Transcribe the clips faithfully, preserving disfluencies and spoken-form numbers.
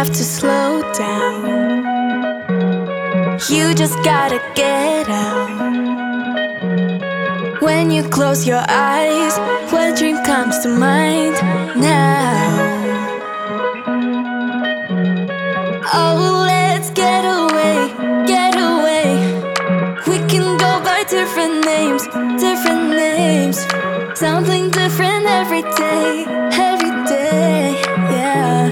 have to slow down. You just gotta get out. When you close your eyes, what dream comes to mind now? Oh, let's get away, get away. We can go by different names, different names. Something different every day, every day, yeah.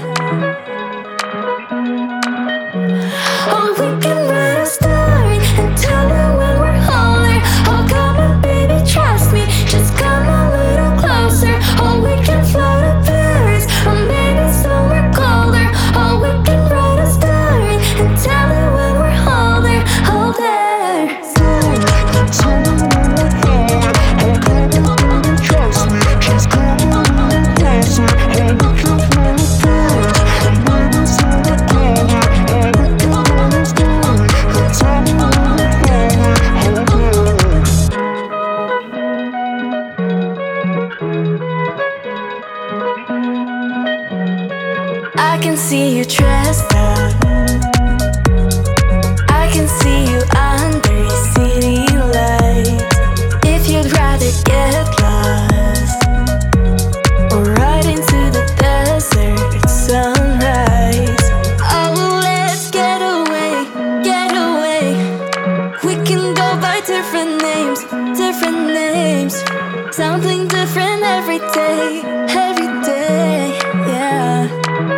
Oh, we can write a story and tell it when we're older. Oh, come on, baby, trust me, just come a little closer. Oh, we can fly to Paris, or maybe somewhere colder. Oh, we can write a story and tell it when we're older, older. I can see you dressed up. I can see you under city lights. If you'd rather get lost or ride into the desert sunrise. Oh, let's get away, get away. We can go by different names, different names. Something different every day, every day, yeah.